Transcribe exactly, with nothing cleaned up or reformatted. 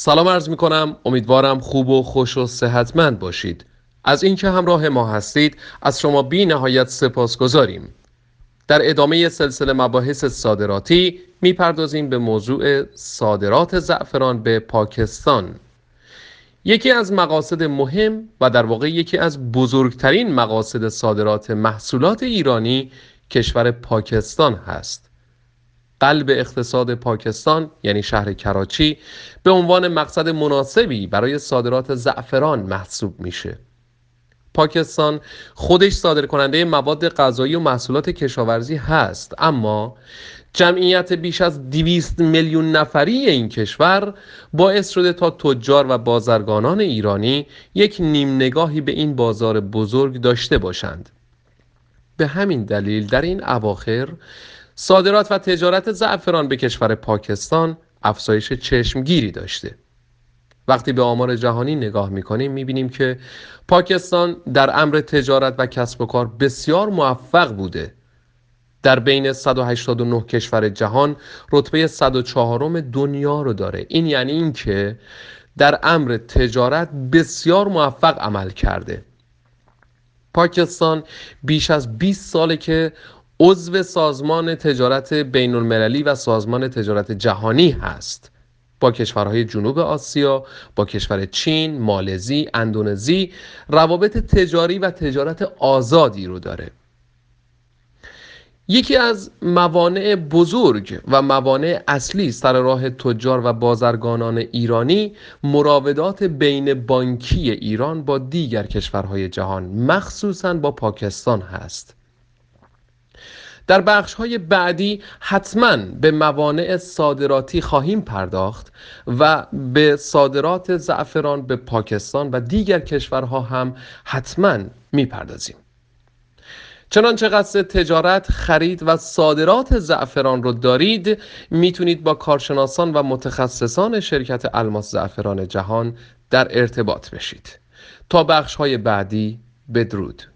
سلام عرض می کنم. امیدوارم خوب و خوش و صحتمند باشید. از اینکه همراه ما هستید از شما بی نهایت سپاسگزاریم. در ادامه سلسله مباحث صادراتی میپردازیم به موضوع صادرات زعفران به پاکستان. یکی از مقاصد مهم و در واقع یکی از بزرگترین مقاصد صادرات محصولات ایرانی کشور پاکستان هست. قلب اقتصاد پاکستان یعنی شهر کراچی به عنوان مقصد مناسبی برای صادرات زعفران محسوب میشه. پاکستان خودش صادر کننده مواد غذایی و محصولات کشاورزی هست، اما جمعیت بیش از دویست میلیون نفری این کشور باعث شده تا تجار و بازرگانان ایرانی یک نیم نگاهی به این بازار بزرگ داشته باشند. به همین دلیل در این اواخر صادرات و تجارت زعفران به کشور پاکستان افزایش چشمگیری داشته. وقتی به آمار جهانی نگاه می‌کنیم می‌بینیم که پاکستان در امر تجارت و کسب و کار بسیار موفق بوده. در بین صد و هشتاد و نه کشور جهان رتبه صد و چهارم دنیا رو داره. این یعنی این که در امر تجارت بسیار موفق عمل کرده. پاکستان بیش از بیست ساله که عضو سازمان تجارت بین المللی و سازمان تجارت جهانی هست. با کشورهای جنوب آسیا، با کشور چین، مالزی، اندونزی روابط تجاری و تجارت آزادی رو داره. یکی از موانع بزرگ و موانع اصلی سر راه تجار و بازرگانان ایرانی مراودات بین بانکی ایران با دیگر کشورهای جهان، مخصوصاً با پاکستان هست. در بخش‌های بعدی حتماً به موانع صادراتی خواهیم پرداخت و به صادرات زعفران به پاکستان و دیگر کشورها هم حتماً می‌پردازیم. چنانچه قصد تجارت، خرید و صادرات زعفران رو دارید، میتونید با کارشناسان و متخصصان شرکت الماس زعفران جهان در ارتباط بشید. تا بخش‌های بعدی، بدرود.